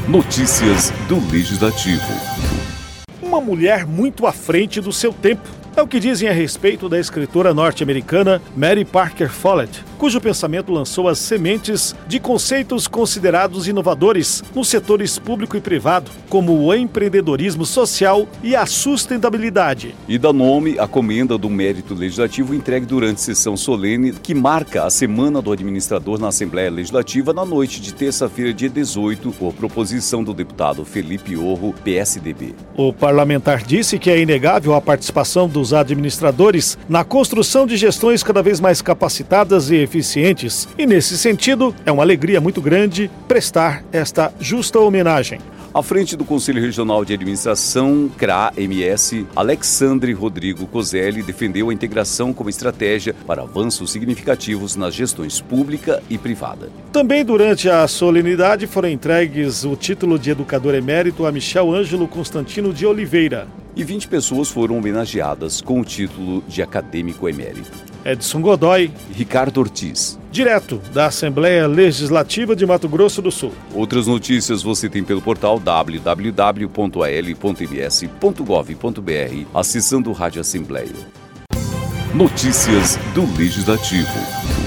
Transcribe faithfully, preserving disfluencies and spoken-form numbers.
Notícias do Legislativo. Uma mulher muito à frente do seu tempo. É o que dizem a respeito da escritora norte-americana Mary Parker Follett, cujo pensamento lançou as sementes de conceitos considerados inovadores nos setores público e privado, como o empreendedorismo social e a sustentabilidade. E dá nome à Comenda do Mérito Legislativo entregue durante sessão solene que marca a Semana do Administrador na Assembleia Legislativa na noite de terça-feira, dia dezoito, por proposição do deputado Felipe Orro, P S D B. O parlamentar disse que é inegável a participação dos administradores na construção de gestões cada vez mais capacitadas e eficientes. E, nesse sentido, é uma alegria muito grande prestar esta justa homenagem. À frente do Conselho Regional de Administração, C R A-M S, Alexandre Rodrigo Coselli defendeu a integração como estratégia para avanços significativos nas gestões pública e privada. Também durante a solenidade foram entregues o título de educador emérito a Michel Ângelo Constantino de Oliveira. E vinte pessoas foram homenageadas com o título de acadêmico emérito. Edson Godoy, Ricardo Ortiz, direto da Assembleia Legislativa de Mato Grosso do Sul. Outras notícias você tem pelo portal w w w ponto a l ponto m s ponto gov ponto b r, acessando o Rádio Assembleia. Notícias do Legislativo.